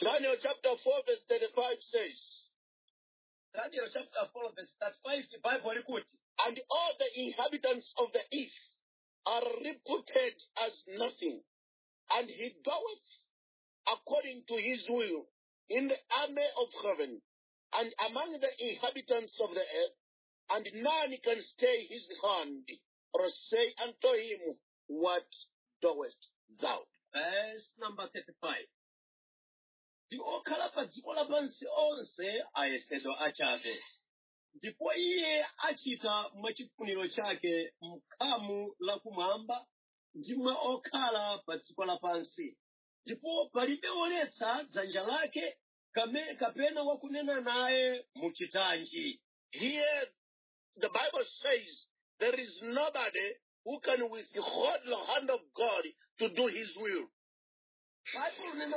Daniel chapter 4 verse 35 says, Daniel chapter 4 verse 35, the Bible records, and all the inhabitants of the earth are reputed as nothing, and he doeth according to his will in the army of heaven, and among the inhabitants of the earth, and none can stay his hand, or say unto him, what doest thou? verse number 35. Okhala pa dziko lapansi onse ayesedwa achabe, ndipo iye achita mwachifuniro chake m'khamu lakumwamba ndi mwa okhala pa dziko lapansi, ndipo palibe woletsa dzanja lake kapena wakunena naye muchitanji. Here the Bible says there is nobody who can withhold the hand of God to do his will. Bible nena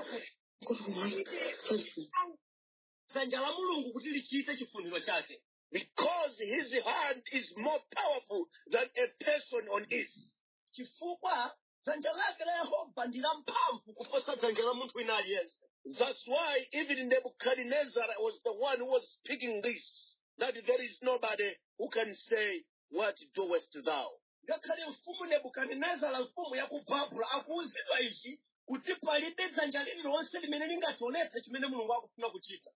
dzanja la Mulungu kuti lichite chifuniro chake, because his hand is more powerful than a person on earth. chifukwa dzanja lake la Yehova ndi lamphamvu kuposa dzanja la munthu wina aliyense. That's why even Nebuchadnezzar was the one who was speaking this, that there is nobody who can say, what doest thou? Ngakhale mfumu Nebukadinezara, mfumu ya ku Babuloni, akuwuzidwa ichi kuti palibe dzanja lililonse limene lingationetse chimene Mulungu akufuna kuchita.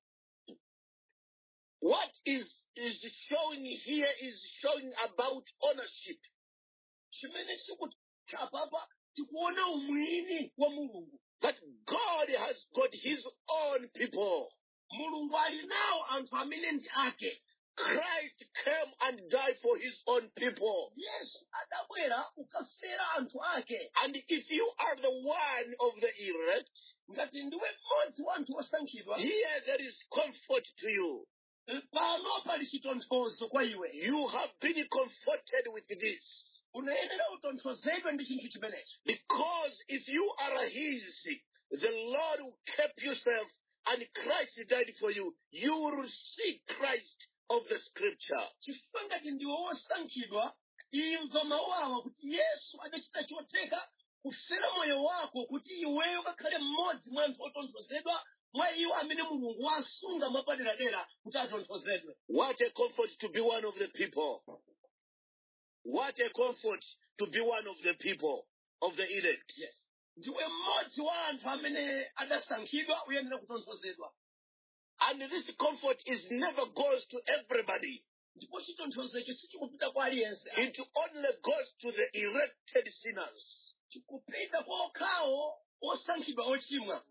What is showing here is showing about ownership. Chimene chikuchapa apa tikuona umwini wa Mulungu. That God has got his own people. Mulungu ali nawo anthu amene ndi ake. Christ came and died for his own people. Yesu adabwera ukafera anthu ake. And if you are the one of the elect, ngati ndiwe mmodzi wa anthu osankhidwa, here there is comfort to you. Pano pali chitonthozo kwa iwe. You have been comforted with this. Unayenera utonthozedwe ndi chinthu chimenechi. Because if you are his, the Lord will keep yourself, and Christ died for you. You will see Christ of the scripture. Chifukwa ngati ndiwe wosankhidwa, imva mawu awa kuti Yesu adachita chotheka kufera moyo wako kuti iweyo ukakhale mmodzi mwa anthu otonthozedwa, mwa iwo amene Mulungu wasunga mwapaderadera kuti atonthozedwe. What a comfort to be one of the people. What a comfort to be one of the people of the elect. Yes. Ndiwe mmodzi wa anthu amene adasankhidwa uyenera kutonthozedwa. And this comfort is never goes to everybody. Ndipo chitonthozecho sichikupita kwa aliyense. It only goes to the elected sinners. Chikupita kwa okhawo osankhidwa ochimwa.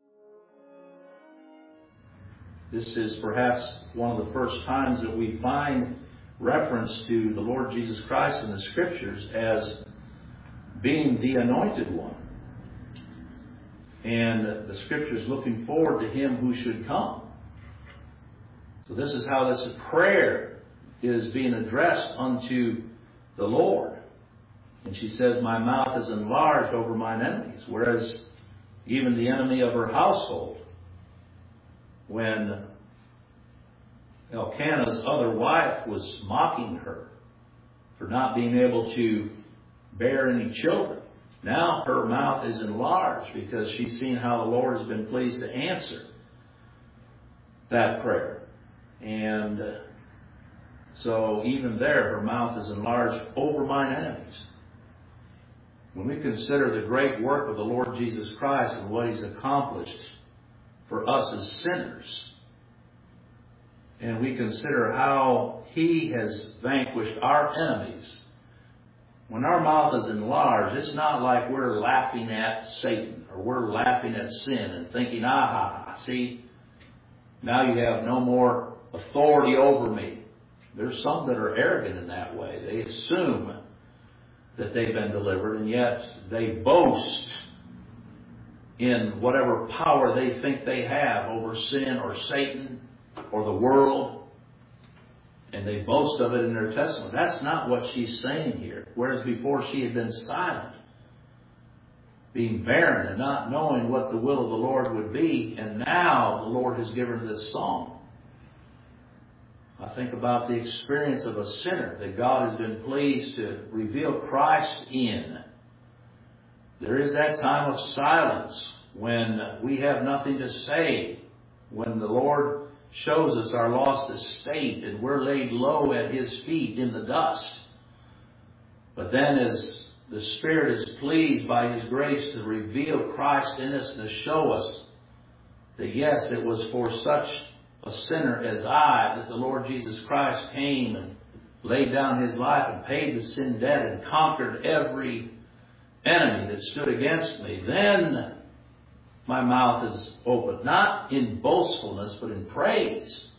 This is perhaps one of the first times that we find reference to the Lord Jesus Christ in the Scriptures as being the Anointed One. And the Scriptures looking forward to Him who should come. So this is how this prayer is being addressed unto the Lord. And she says, my mouth is enlarged over mine enemies. Whereas even the enemy of her household, when Elkanah's other wife was mocking her for not being able to bear any children, now her mouth is enlarged because she's seen how the Lord has been pleased to answer that prayer. And so even there, her mouth is enlarged over mine enemies. When we consider the great work of the Lord Jesus Christ and what He's accomplished for us as sinners, and we consider how He has vanquished our enemies, when our mouth is enlarged, it's not like we're laughing at Satan or we're laughing at sin and thinking, aha, see, now you have no more authority over me. There's some that are arrogant in that way. They assume that they've been delivered, and yet they boast in whatever power they think they have over sin or Satan or the world, and they boast of it in their testimony. That's not what she's saying here. Whereas before she had been silent, being barren and not knowing what the will of the Lord would be, and now the Lord has given her this song. I think about the experience of a sinner that God has been pleased to reveal Christ in. There is that time of silence when we have nothing to say when the Lord shows us our lost estate and we're laid low at His feet in the dust. But then as the Spirit is pleased by His grace to reveal Christ in us, to show us that yes, it was for such a sinner as I that the Lord Jesus Christ came and laid down His life and paid the sin debt and conquered every enemy that stood against me. Then my mouth is open, not in boastfulness, but in praise.